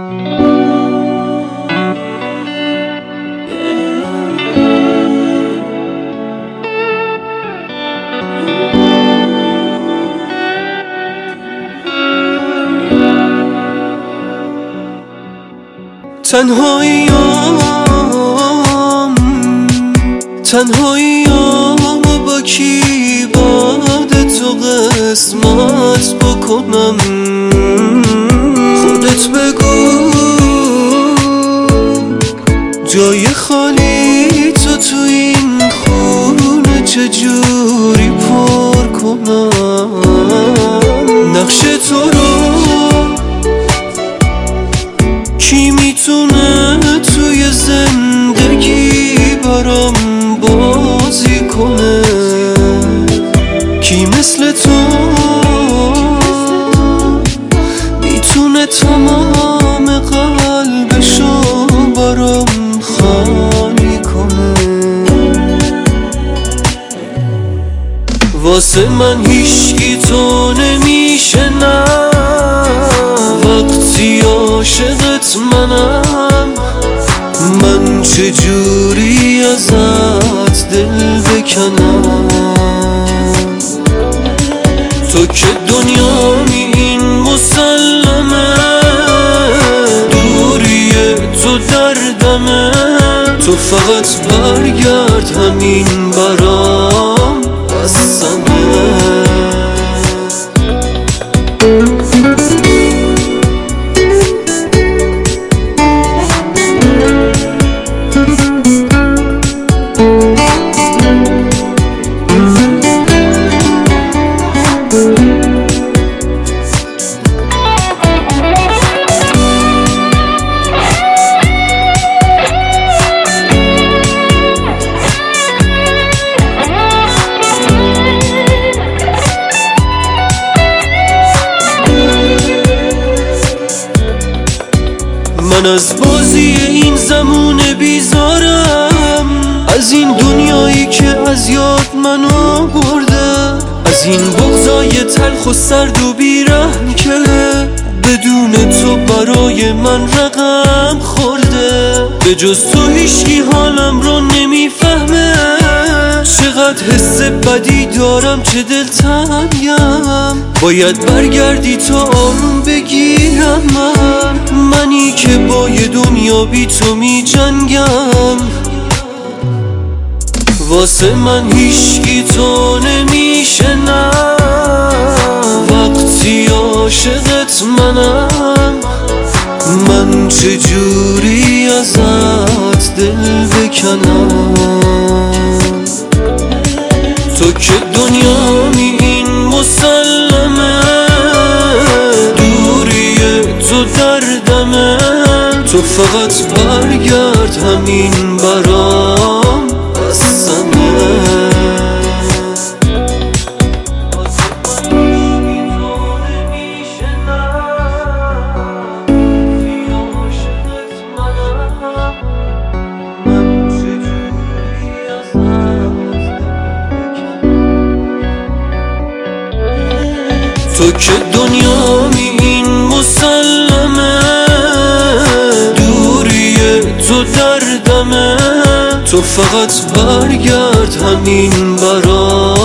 تنهاییام با کی باد تو قسمت بکنم؟ خودت بگو جای خالی تو این خونه چجوری پر کنم؟ نقش تو رو کی میتونه توی زندگی برام بازی کنه؟ کی مثل تو میتونه تمام قلبشو برام خالی کنه؟ واسه من هیچکی تو نمیشه، نه وقتی عاشقت منم. من چجوری ازت دل بکنم؟ تو که دنیامی این مسلمه، دوری تو دردمه. تو فقط برگرد همین برام بسمه. من از بازی این زمان بیزارم، از این دنیایی که از یاد منو برده، از این بغضای تلخ و سرد و بیرحم که بدون تو برای من رقم خورده. به جز تو هیچکی حالم رو نمیفهمه، چقدر حس بدی دارم، چه دلتنگم. باید برگردی تا آروم بگیرم منی که با یه دنیا بی تو می جنگم. واسه من هیچکی تو نمیشه، نه وقتی عاشقت منم. من چجوری ازت دل بکنم؟ تو که دنیامی این مسلمه، دوری تو دردمه. تو فقط برگرد همین برام بسمه. تو که دنیامی این مسلمه، دوری تو دردمه. تو فقط برگرد همین برام